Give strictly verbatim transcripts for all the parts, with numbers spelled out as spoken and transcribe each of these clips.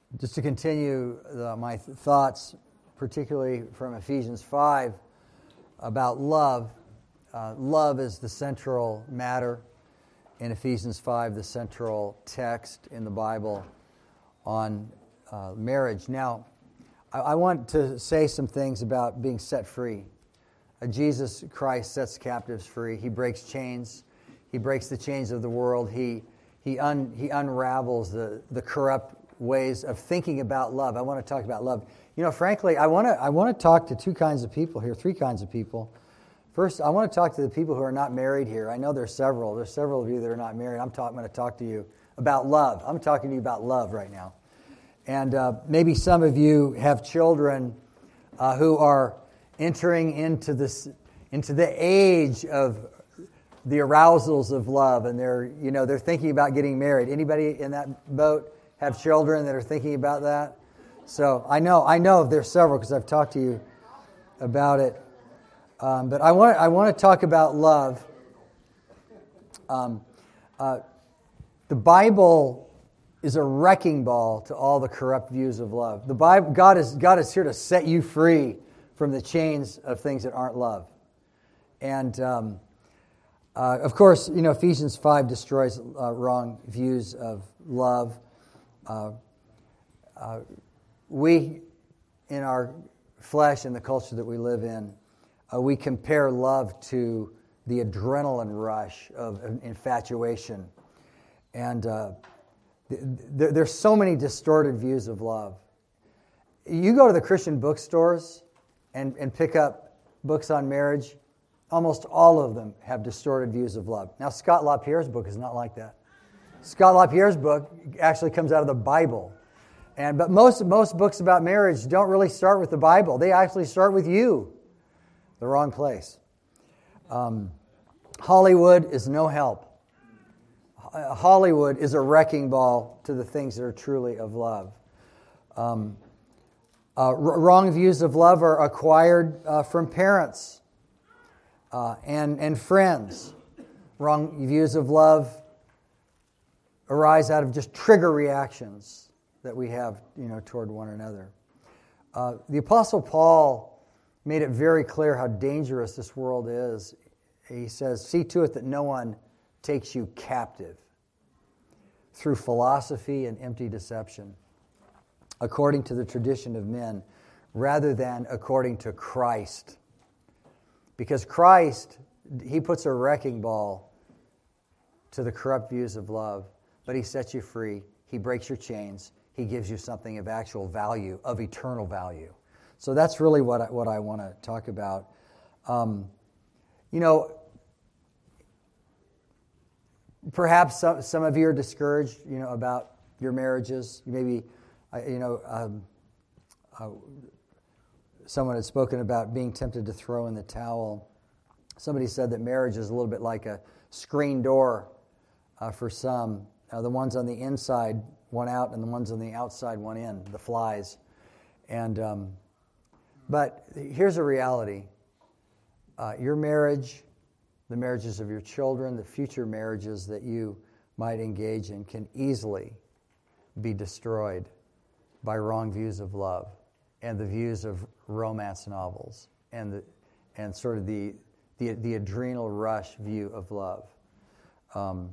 Just to continue the, my th- thoughts, particularly from Ephesians five, about love. Uh, love is the central matter in Ephesians five, the central text in the Bible on uh, marriage. Now, I, I want to say some things about being set free. Uh, Jesus Christ sets captives free. He breaks chains. He breaks the chains of the world. He he un, he unravels the, the corrupt ways of thinking about love. I want to talk about love. You know, frankly, I want to I want to talk to two kinds of people here, three kinds of people. First, I want to talk to the people who are not married here. I know there's several. There's several of you that are not married. I'm, talk, I'm going to talk to you about love. I'm talking to you about love right now. And uh, maybe some of you have children uh, who are entering into this into the age of the arousals of love, and they're you know they're thinking about getting married. Anybody in that boat have children that are thinking about that? So I know I know there's several because I've talked to you about it. Um, but I want I want to talk about love. Um, uh, the Bible is a wrecking ball to all the corrupt views of love. The Bible, God is God is here to set you free from the chains of things that aren't love. And um, uh, of course, you know Ephesians five destroys uh, wrong views of love. Uh, uh, we, in our flesh and the culture that we live in, uh, we compare love to the adrenaline rush of infatuation. And uh, th- th- there's so many distorted views of love. You go to the Christian bookstores and, and pick up books on marriage, almost all of them have distorted views of love. Now, Scott LaPierre's book is not like that. Scott LaPierre's book actually comes out of the Bible. And but most most books about marriage don't really start with the Bible. They actually start with you. The wrong place. Um, Hollywood is no help. Hollywood is a wrecking ball to the things that are truly of love. Um, uh, r- wrong views of love are acquired uh, from parents uh, and, and friends. Wrong views of love arise out of just trigger reactions that we have, you know, toward one another. Uh, the Apostle Paul made it very clear how dangerous this world is. He says, "See to it that no one takes you captive through philosophy and empty deception, according to the tradition of men, rather than according to Christ." Because Christ, He puts a wrecking ball to the corrupt views of love, but He sets you free. He breaks your chains. He gives you something of actual value, of eternal value. So that's really what I, what I want to talk about. Um, you know, perhaps some, some of you are discouraged, you know, about your marriages. Maybe, you know, um, uh, someone had spoken about being tempted to throw in the towel. Somebody said that marriage is a little bit like a screen door uh, for some. Uh, the ones on the inside went out, and the ones on the outside went in, the flies. And um, but here's a reality. Uh, your marriage, the marriages of your children, the future marriages that you might engage in can easily be destroyed by wrong views of love and the views of romance novels and the and sort of the the, the adrenal rush view of love. Um,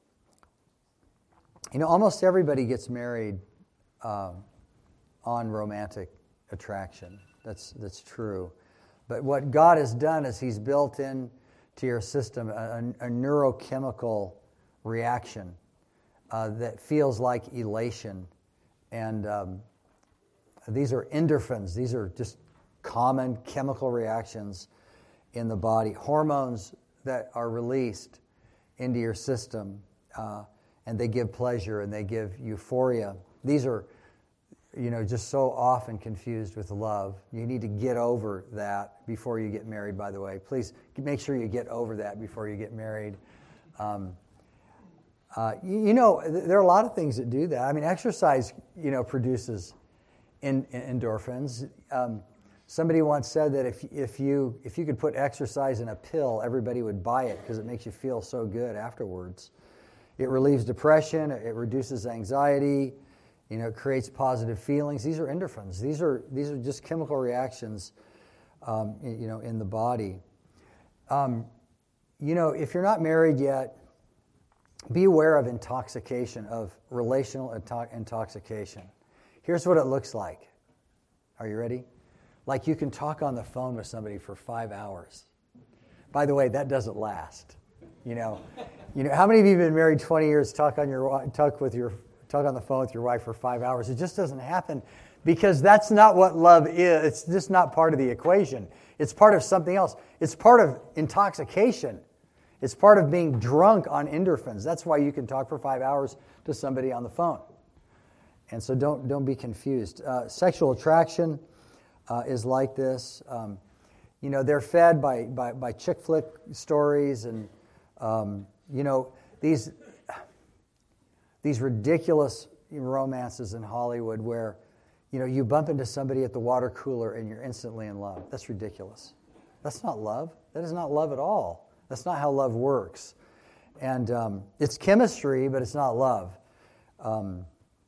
you know, almost everybody gets married um, on romantic attraction. That's that's true. But what God has done is He's built in to your system a, a neurochemical reaction uh, that feels like elation. And um, these are endorphins. These are just common chemical reactions in the body. Hormones that are released into your system, uh, and they give pleasure and they give euphoria. These are, you know, just so often confused with love. You need to get over that before you get married, by the way. Please make sure you get over that before you get married. Um, uh, you, you know, there are a lot of things that do that. I mean, exercise, you know, produces in, in endorphins. Um, somebody once said that if if you if you could put exercise in a pill, everybody would buy it because it makes you feel so good afterwards. It relieves depression. It reduces anxiety. You know, it creates positive feelings. These are endorphins. These are these are just chemical reactions, um, you know, in the body. Um, you know, if you're not married yet, be aware of intoxication, of relational into- intoxication. Here's what it looks like. Are you ready? Like you can talk on the phone with somebody for five hours. By the way, that doesn't last. You know, you know, how many of you have been married twenty years? Talk on your talk with your talk on the phone with your wife for five hours. It just doesn't happen because that's not what love is. It's just not part of the equation. It's part of something else. It's part of intoxication. It's part of being drunk on endorphins. That's why you can talk for five hours to somebody on the phone. And so don't don't be confused. Uh, sexual attraction uh, is like this. Um, you know, they're fed by by, by chick flick stories and um, you know these. These ridiculous romances in Hollywood where, you know, you bump into somebody at the water cooler and you're instantly in love. That's ridiculous. That's not love. That is not love at all. That's not how love works. And um, it's chemistry, but it's not love. Um,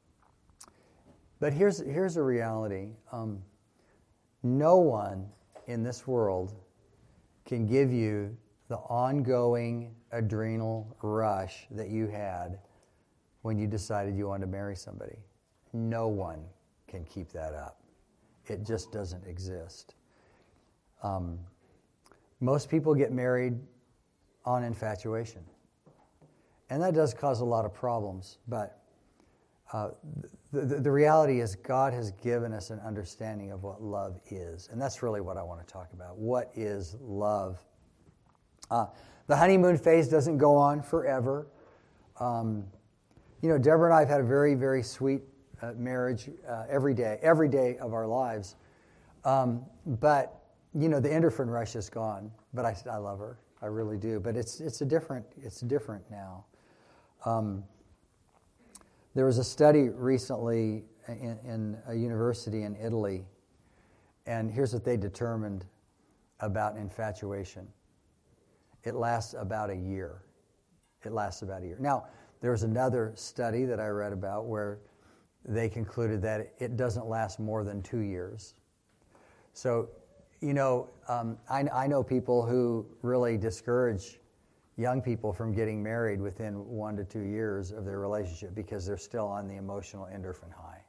but here's here's a reality. Um, no one in this world can give you the ongoing adrenal rush that you had when you decided you wanted to marry somebody. No one can keep that up. It just doesn't exist. Um, most people get married on infatuation. And that does cause a lot of problems. But uh, the, the, the reality is God has given us an understanding of what love is. And that's really what I want to talk about. What is love? Uh, the honeymoon phase doesn't go on forever. Um, You know, Deborah and I have had a very, very sweet uh, marriage uh, every day, every day of our lives. Um, but, you know, the endorphin rush is gone. But I, I love her. I really do. But it's it's a different it's different now. Um, there was a study recently in, in a university in Italy, and here's what they determined about infatuation. It lasts about a year. It lasts about a year. Now, there was another study that I read about where they concluded that it doesn't last more than two years. So, you know, um, I, I know people who really discourage young people from getting married within one to two years of their relationship because they're still on the emotional endorphin high.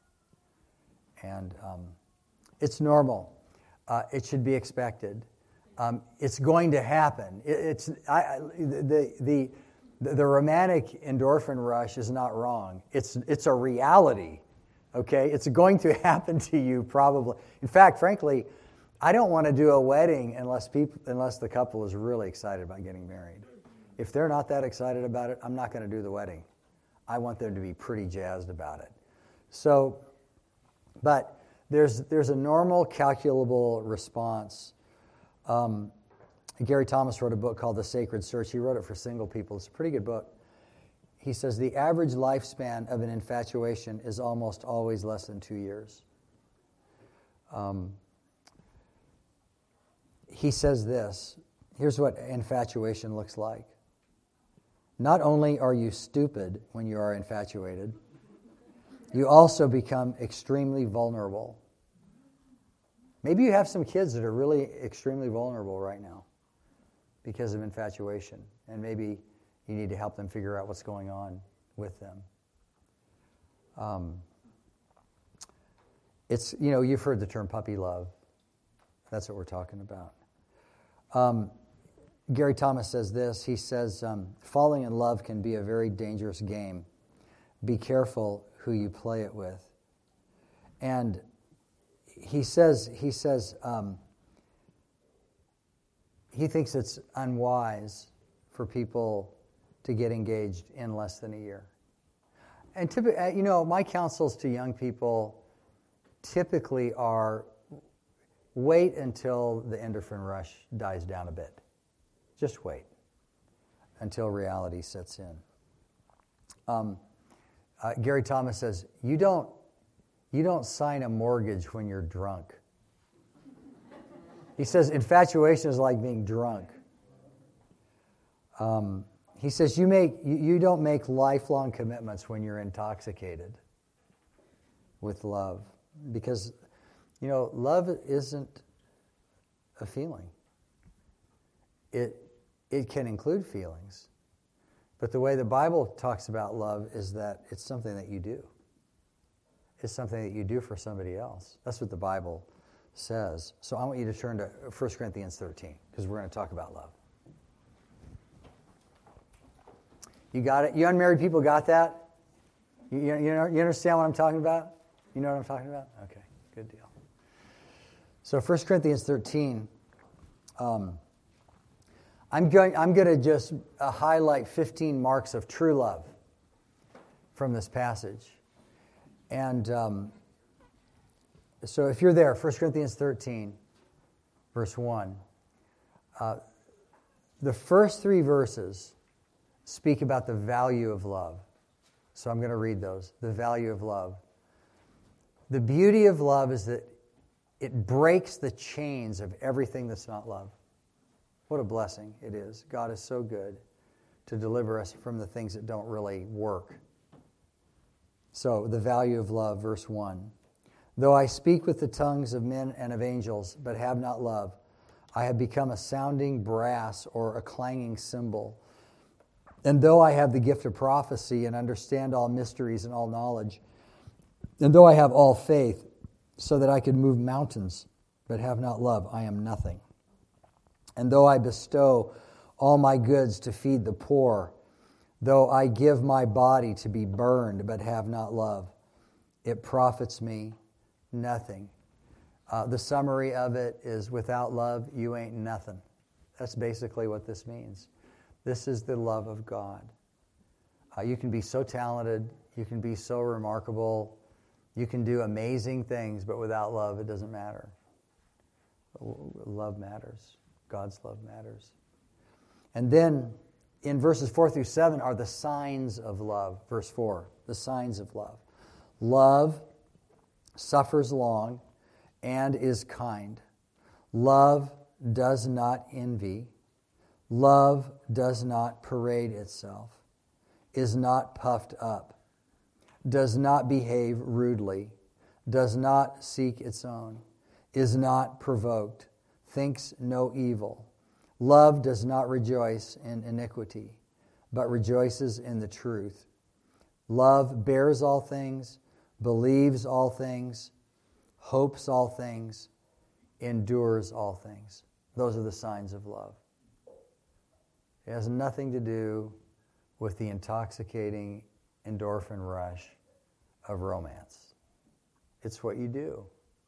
And um, it's normal. Uh, it should be expected. Um, it's going to happen. It, it's I, the the. The romantic endorphin rush is not wrong. It's it's a reality, okay? It's going to happen to you probably. In fact, frankly, I don't want to do a wedding unless people unless the couple is really excited about getting married. If they're not that excited about it, I'm not going to do the wedding. I want them to be pretty jazzed about it. So, but there's there's a normal, calculable response. Um, Gary Thomas wrote a book called The Sacred Search. He wrote it for single people. It's a pretty good book. He says the average lifespan of an infatuation is almost always less than two years. Um, he says this. Here's what infatuation looks like. Not only are you stupid when you are infatuated, you also become extremely vulnerable. Maybe you have some kids that are really extremely vulnerable right now because of infatuation, and maybe you need to help them figure out what's going on with them. Um, it's, you know, you've heard the term puppy love. That's what we're talking about. Um, Gary Thomas says this. He says, um, falling in love can be a very dangerous game. Be careful who you play it with. And he says, he says, um, he thinks it's unwise for people to get engaged in less than a year. And typically, you know, my counsels to young people typically are wait until the endorphin rush dies down a bit. Just wait until reality sets in. Um, uh, Gary Thomas says, you don't, you don't sign a mortgage when you're drunk. He says infatuation is like being drunk. Um, he says you make you, you don't make lifelong commitments when you're intoxicated. with love. Because, you know, love isn't a feeling. It, it can include feelings. But the way the Bible talks about love is that it's something that you do. It's something that you do for somebody else. That's what the Bible says. So I want you to turn to First Corinthians thirteen, because we're going to talk about love. You got it? You unmarried people got that? You, you, you, know, you understand what I'm talking about? You know what I'm talking about? Okay, good deal. So First Corinthians thirteen, um, I'm going, I'm going to just uh, highlight fifteen marks of true love from this passage. And um, so if you're there, First Corinthians thirteen, verse one, uh, the first three verses speak about the value of love. So I'm going to read those. The value of love. The beauty of love is that it breaks the chains of everything that's not love. What a blessing it is. God is so good to deliver us from the things that don't really work. So, the value of love, verse one. Though I speak with the tongues of men and of angels, but have not love, I have become a sounding brass or a clanging cymbal. And though I have the gift of prophecy and understand all mysteries and all knowledge, and though I have all faith, so that I could move mountains, but have not love, I am nothing. And though I bestow all my goods to feed the poor, though I give my body to be burned, but have not love, it profits me nothing. Uh, the summary of it is, without love, you ain't nothing. That's basically what this means. This is the love of God. Uh, you can be so talented, you can be so remarkable, you can do amazing things, but without love, it doesn't matter. Love matters. God's love matters. And then, in verses four through seven are the signs of love. Verse four, the signs of love. Love suffers long and is kind. Love does not envy. Love does not parade itself, is not puffed up, does not behave rudely, does not seek its own, is not provoked, thinks no evil. Love does not rejoice in iniquity, but rejoices in the truth. Love bears all things, believes all things, hopes all things, endures all things. Those are the signs of love. It has nothing to do with the intoxicating endorphin rush of romance. It's what you do.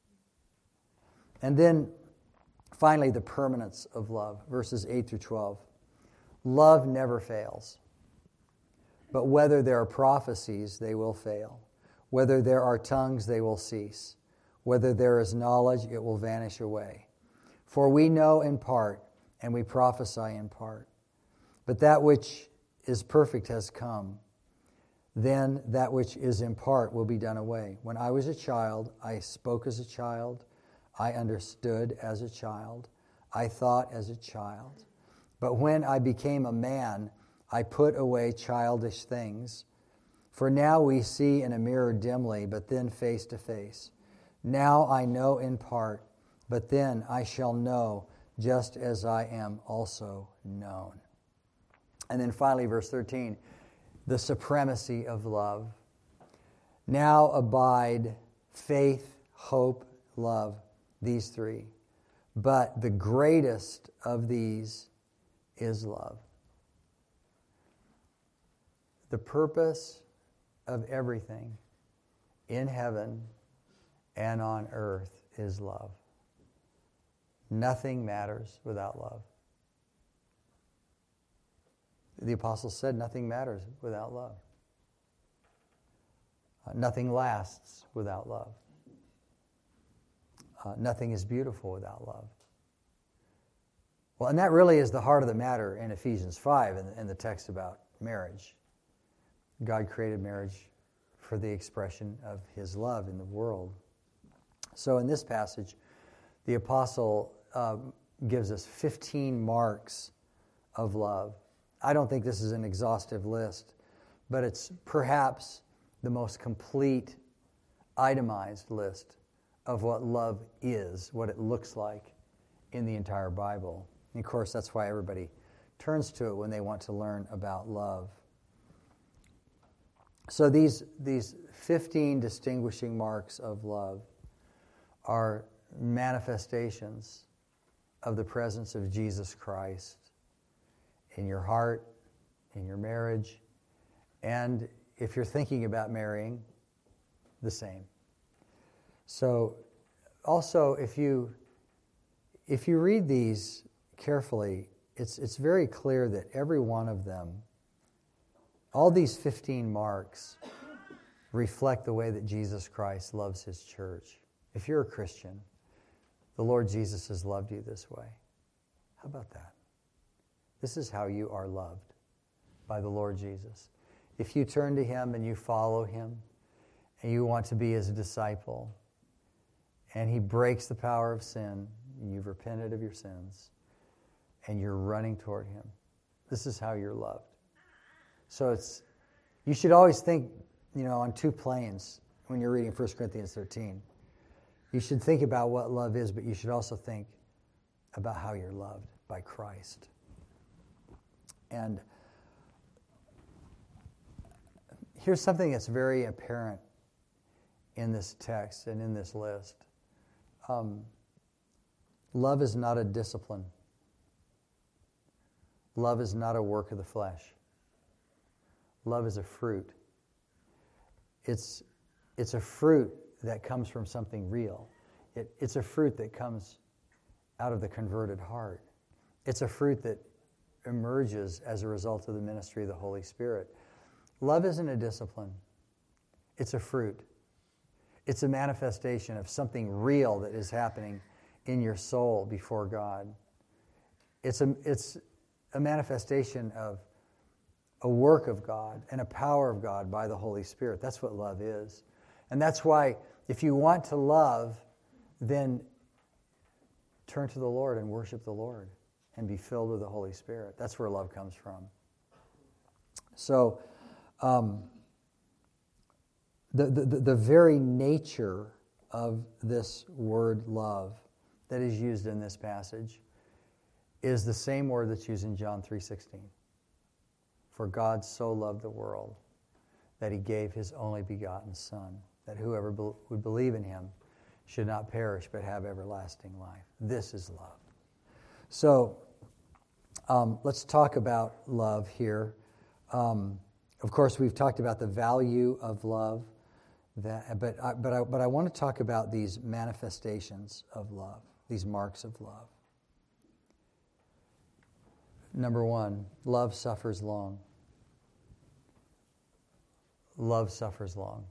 And then, finally, the permanence of love, verses eight through twelve. Love never fails. But whether there are prophecies, they will fail. Whether there are tongues, they will cease. Whether there is knowledge, it will vanish away. For we know in part, and we prophesy in part. But that which is perfect has come. Then that which is in part will be done away. When I was a child, I spoke as a child. I understood as a child. I thought as a child. But when I became a man, I put away childish things. For now we see in a mirror dimly, but then face to face. Now I know in part, but then I shall know just as I am also known. And then finally, verse thirteen, the supremacy of love. Now abide faith, hope, love, these three. But the greatest of these is love. The purpose of everything in heaven and on earth is love. Nothing matters without love. The apostle said nothing matters without love. Uh, nothing lasts without love. Uh, nothing is beautiful without love. Well, and that really is the heart of the matter in Ephesians five, in, in the text about marriage. God created marriage for the expression of His love in the world. So in this passage, the apostle uh, gives us fifteen marks of love. I don't think this is an exhaustive list, but it's perhaps the most complete itemized list of what love is, what it looks like in the entire Bible. And of course, that's why everybody turns to it when they want to learn about love. So these, these fifteen distinguishing marks of love are manifestations of the presence of Jesus Christ in your heart, in your marriage, and if you're thinking about marrying, the same. So also, if you if you read these carefully, it's it's very clear that every one of them, all these fifteen marks, reflect the way that Jesus Christ loves his church. If you're a Christian, the Lord Jesus has loved you this way. How about that? This is how you are loved by the Lord Jesus. If you turn to him and you follow him, and you want to be his disciple, and he breaks the power of sin, and you've repented of your sins, and you're running toward him, this is how you're loved. So it's, you should always think, you know, on two planes when you're reading First Corinthians thirteen. You should think about what love is, but you should also think about how you're loved by Christ. And here's something that's very apparent in this text and in this list. Um, love is not a discipline. Love is not a work of the flesh. Love is a fruit. It's, it's a fruit that comes from something real. It, it's a fruit that comes out of the converted heart. It's a fruit that emerges as a result of the ministry of the Holy Spirit. Love isn't a discipline. It's a fruit. It's a manifestation of something real that is happening in your soul before God. It's a, it's a manifestation of a work of God and a power of God by the Holy Spirit. That's what love is. And that's why if you want to love, then turn to the Lord and worship the Lord and be filled with the Holy Spirit. That's where love comes from. So, um, the, the, the very nature of this word love that is used in this passage is the same word that's used in John three sixteen. For God so loved the world that he gave his only begotten Son, that whoever be- would believe in him should not perish but have everlasting life. This is love. So um, let's talk about love here. Um, of course, we've talked about the value of love, that, but I, but I, but I want to talk about these manifestations of love, these marks of love. Number one, love suffers long. Love suffers long.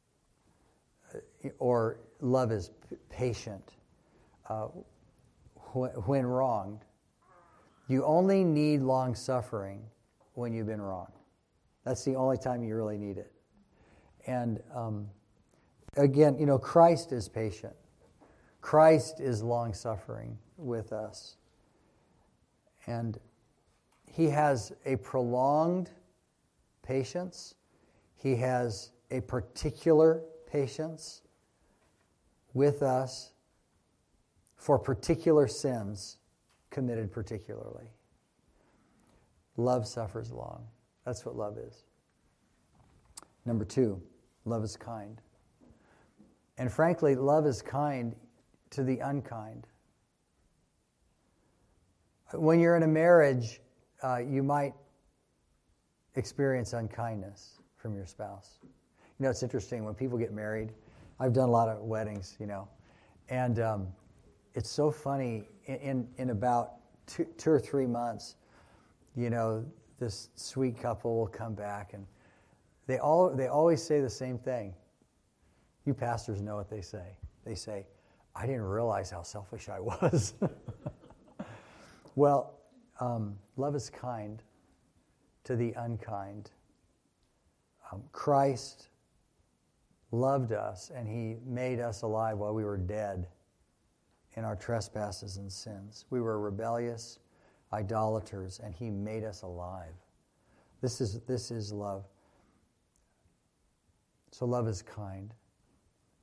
Or love is p- patient. Uh, wh- when wronged, you only need long suffering when you've been wronged. That's the only time you really need it. And um, again, you know, Christ is patient. Christ is long suffering with us. And he has a prolonged patience. He has a particular patience with us for particular sins committed particularly. Love suffers long. That's what love is. Number two, love is kind. And frankly, love is kind to the unkind. When you're in a marriage, uh, you might experience unkindness from your spouse. You know, it's interesting, when people get married, I've done a lot of weddings, you know, and um, it's so funny, in, in, in about two, two or three months, you know, this sweet couple will come back, and they all they always say the same thing. You pastors know what they say. They say, I didn't realize how selfish I was. Well, um, love is kind to the unkind. Um, Christ loved us, and he made us alive while we were dead in our trespasses and sins. We were rebellious idolaters, and he made us alive. This is this is love. So love is kind.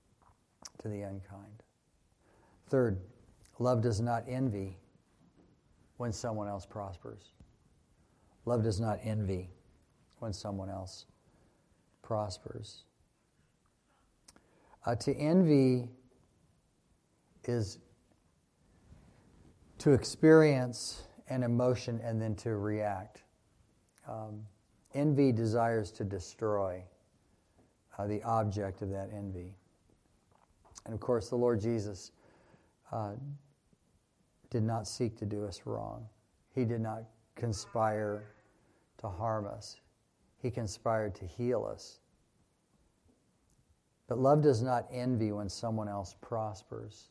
to the unkind. Third, love does not envy when someone else prospers. Love does not envy when someone else prospers. Uh, to envy is to experience an emotion and then to react. Um, envy desires to destroy uh, the object of that envy. And of course, the Lord Jesus uh, did not seek to do us wrong. He did not conspire to harm us. He conspired to heal us. But love does not envy when someone else prospers.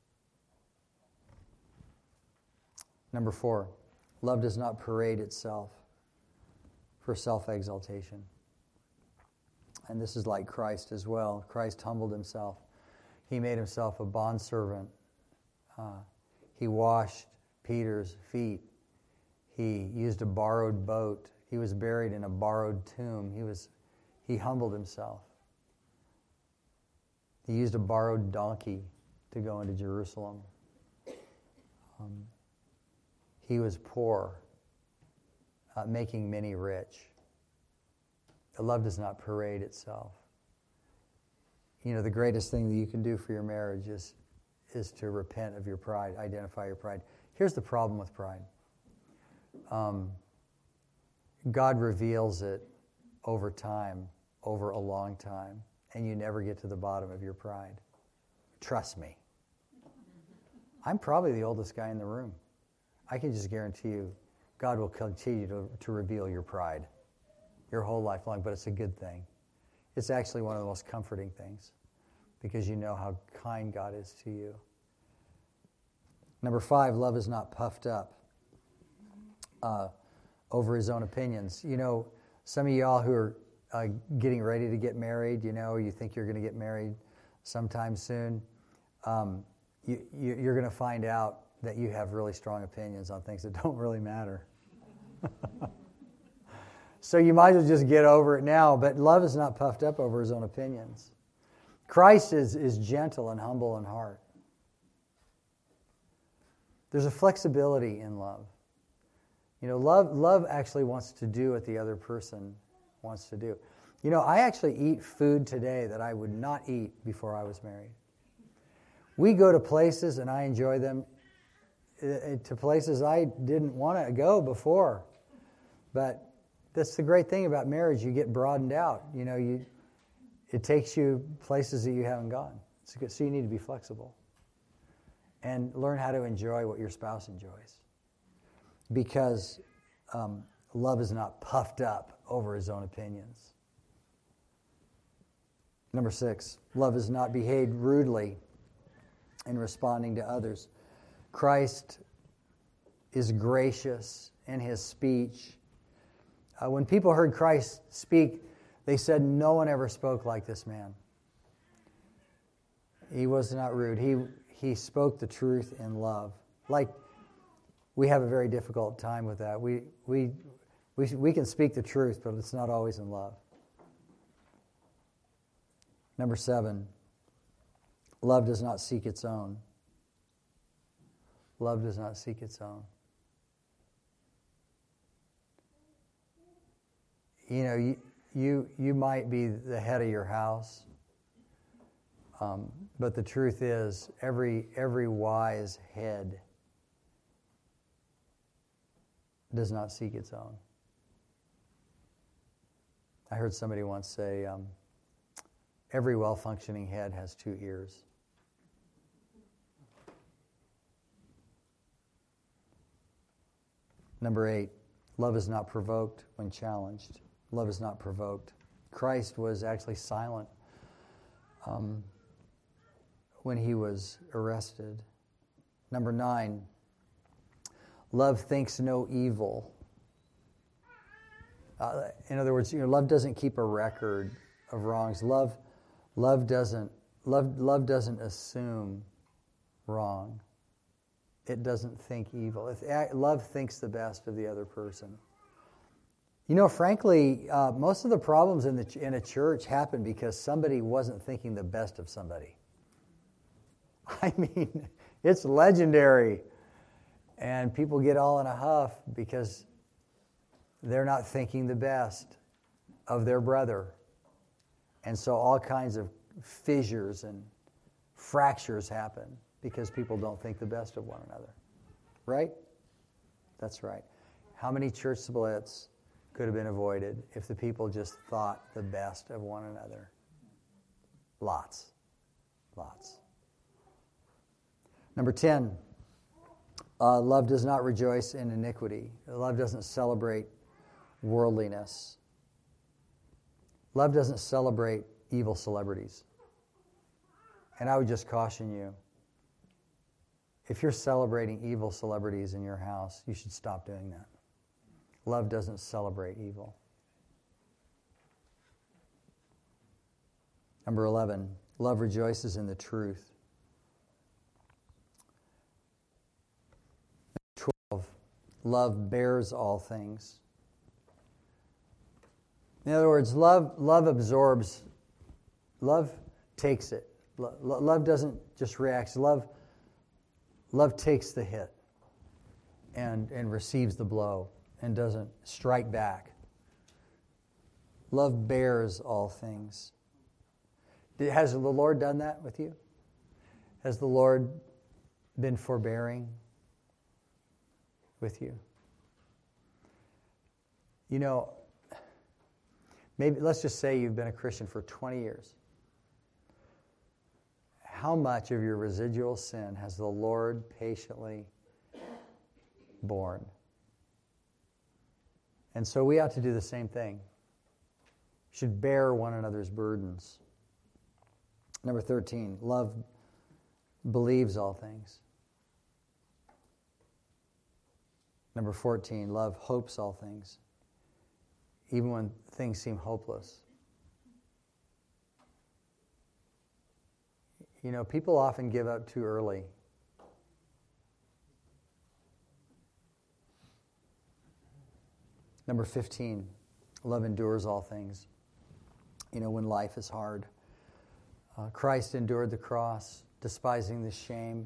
Number four, love does not parade itself for self-exaltation. And this is like Christ as well. Christ humbled himself. He made himself a bondservant. Uh, he washed Peter's feet. He used a borrowed boat. He was buried in a borrowed tomb. He was, he humbled himself. He used a borrowed donkey to go into Jerusalem. Um, he was poor, uh, making many rich. The love does not parade itself. You know, the greatest thing that you can do for your marriage is, is to repent of your pride, identify your pride. Here's the problem with pride. Um, God reveals it over time, over a long time, and you never get to the bottom of your pride. Trust me. I'm probably the oldest guy in the room. I can just guarantee you, God will continue to, to reveal your pride your whole life long, but it's a good thing. It's actually one of the most comforting things because you know how kind God is to you. Number five, love is not puffed up uh, over his own opinions. You know, some of y'all who are uh, getting ready to get married, you know, you think you're going to get married sometime soon, um, you, you, you're going to find out that you have really strong opinions on things that don't really matter. So you might as well just get over it now, but love is not puffed up over his own opinions. Christ is, is gentle and humble in heart. There's a flexibility in love. You know, love, love actually wants to do what the other person wants to do. You know, I actually eat food today that I would not eat before I was married. We go to places and I enjoy them to places I didn't want to go before. But that's the great thing about marriage. You get broadened out. You know, you it takes you places that you haven't gone. It's good. So you need to be flexible and learn how to enjoy what your spouse enjoys. Because um, love is not puffed up over his own opinions. Number six, love is not behaved rudely in responding to others. Christ is gracious in his speech. Uh, when people heard Christ speak, they said, no one ever spoke like this man. He was not rude. He he spoke the truth in love. Like, we have a very difficult time with that. We we we we can speak the truth, but it's not always in love. Number seven, love does not seek its own. Love does not seek its own. You know, you you, you might be the head of your house, um, but the truth is, every every wise head does not seek its own. I heard somebody once say, um, every well-functioning head has two ears. Number eight, love is not provoked when challenged. Love is not provoked. Christ was actually silent um, when he was arrested. Number nine, love thinks no evil. Uh, in other words, you know, love doesn't keep a record of wrongs. Love, love doesn't love love doesn't assume wrong. It doesn't think evil. If, love thinks the best of the other person. You know, frankly, uh, most of the problems in the in a church happen because somebody wasn't thinking the best of somebody. I mean, it's legendary. And people get all in a huff because they're not thinking the best of their brother. And so all kinds of fissures and fractures happen because people don't think the best of one another. Right? That's right. How many church splits could have been avoided if the people just thought the best of one another? Lots. Lots. Number ten, uh, love does not rejoice in iniquity. Love doesn't celebrate worldliness. Love doesn't celebrate evil celebrities. And I would just caution you, if you're celebrating evil celebrities in your house, you should stop doing that. Love doesn't celebrate evil. Number eleven, love rejoices in the truth. twelve, love bears all things. In other words, love love absorbs, love takes it. Lo- love doesn't just react. Love, love takes the hit and, and receives the blow and doesn't strike back. Love bears all things. Has the Lord done that with you? Has the Lord been forbearing with you? You know, maybe let's just say you've been a Christian for twenty years. How much of your residual sin has the Lord patiently borne? And so we ought to do the same thing. We should bear one another's burdens. Number thirteen, love believes all things. Number fourteen, love hopes all things, even when things seem hopeless. You know, people often give up too early. Number fifteen, love endures all things. You know, when life is hard. Uh, Christ endured the cross, despising the shame.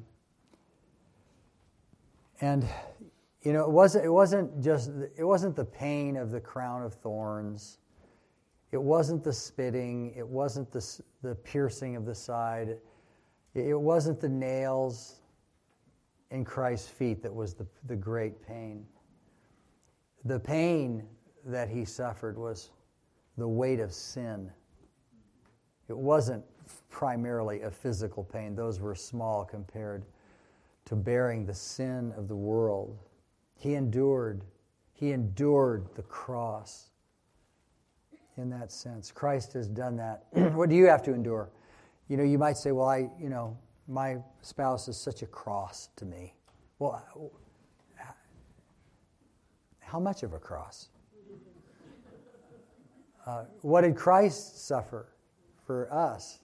And, you know, it wasn't, it wasn't just, it wasn't the pain of the crown of thorns. It wasn't the spitting. It wasn't the, the piercing of the side. It wasn't the nails in Christ's feet that was the, the great pain. The pain that he suffered was the weight of sin. It wasn't primarily a physical pain. Those were small compared to bearing the sin of the world. He endured. He endured the cross in that sense. Christ has done that. What do you have to endure? You know, you might say, well, I, you know, my spouse is such a cross to me. Well, how much of a cross? Uh, what did Christ suffer for us?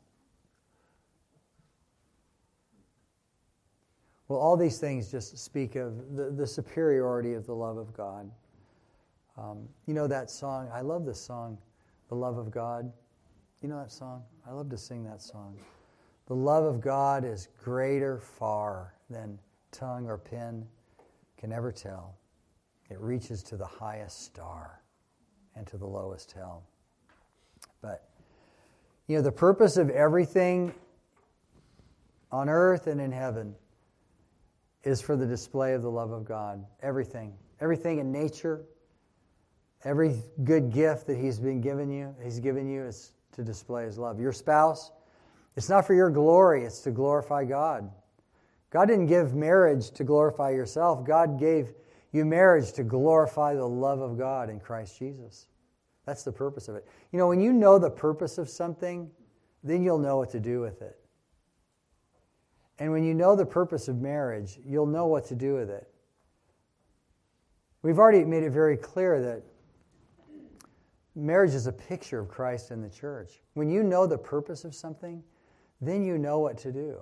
Well, all these things just speak of the, the superiority of the love of God. Um, you know that song? I love this song, The Love of God. You know that song? I love to sing that song. The love of God is greater far than tongue or pen can ever tell. It reaches to the highest star and to the lowest hell. But, you know, the purpose of everything on earth and in heaven is for the display of the love of God. Everything. Everything in nature, every good gift that He's been given you, He's given you is to display His love. Your spouse, it's not for your glory, it's to glorify God. God didn't give marriage to glorify yourself. God gave you marriage to glorify the love of God in Christ Jesus. That's the purpose of it. You know, when you know the purpose of something, then you'll know what to do with it. And when you know the purpose of marriage, you'll know what to do with it. We've already made it very clear that marriage is a picture of Christ and the church. When you know the purpose of something, then you know what to do.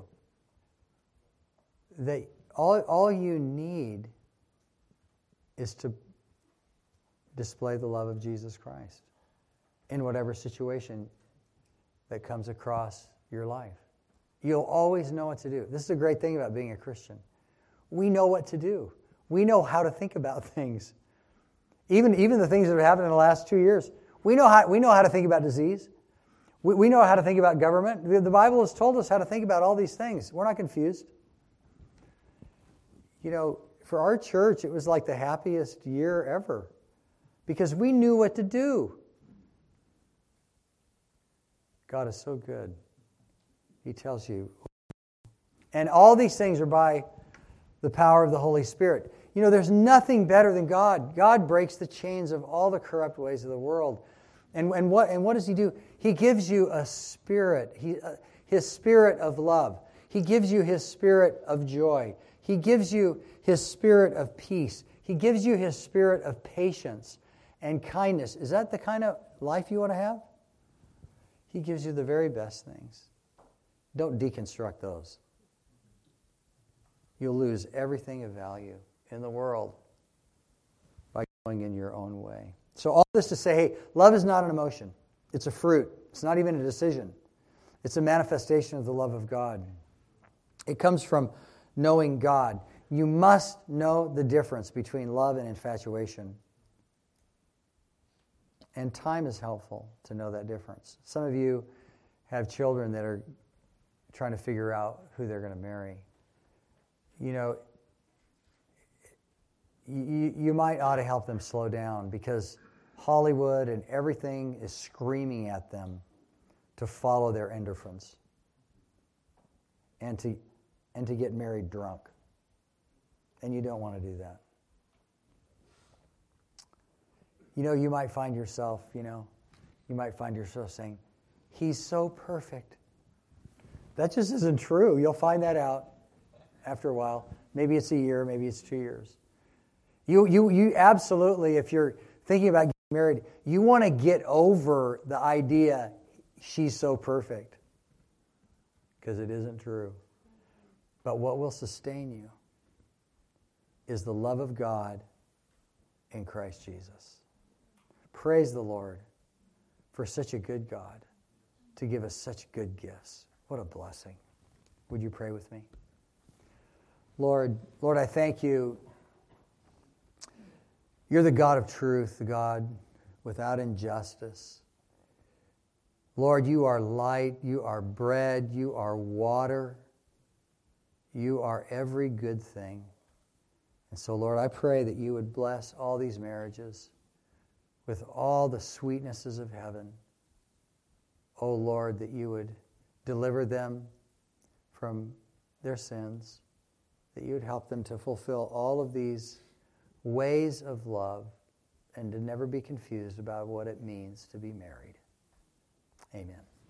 That all, all you need is to display the love of Jesus Christ in whatever situation that comes across your life. You'll always know what to do. This is a great thing about being a Christian. We know what to do. We know how to think about things. Even, even the things that have happened in the last two years. We know how, we know how to think about disease. We, we know how to think about government. The, the Bible has told us how to think about all these things. We're not confused. You know, for our church, it was like the happiest year ever because we knew what to do. God is so good. He tells you. And all these things are by the power of the Holy Spirit. You know, there's nothing better than God. God breaks the chains of all the corrupt ways of the world. And, and, what, and what does He do? He gives you a spirit, he, uh, His spirit of love. He gives you His spirit of joy. He gives you His spirit of peace. He gives you His spirit of patience and kindness. Is that the kind of life you want to have? He gives you the very best things. Don't deconstruct those. You'll lose everything of value in the world by going in your own way. So all this to say, hey, love is not an emotion. It's a fruit. It's not even a decision. It's a manifestation of the love of God. It comes from knowing God. You must know the difference between love and infatuation. And time is helpful to know that difference. Some of you have children that are trying to figure out who they're going to marry. You know, you, you might ought to help them slow down because Hollywood and everything is screaming at them to follow their endorphins and to and to get married drunk. And you don't want to do that. You know, you might find yourself, you know, you might find yourself saying, he's so perfect. That just isn't true. You'll find that out after a while. Maybe it's a year, maybe it's two years. You, you, you absolutely, if you're thinking about getting married, you want to get over the idea she's so perfect. Because it isn't true. But what will sustain you is the love of God in Christ Jesus. Praise the Lord for such a good God to give us such good gifts. What a blessing. Would you pray with me? Lord, Lord, I thank you. You're the God of truth, the God without injustice. Lord, you are light, you are bread, you are water. You are every good thing. And so, Lord, I pray that you would bless all these marriages with all the sweetnesses of heaven. Oh, Lord, that you would deliver them from their sins, that you would help them to fulfill all of these ways of love and to never be confused about what it means to be married. Amen.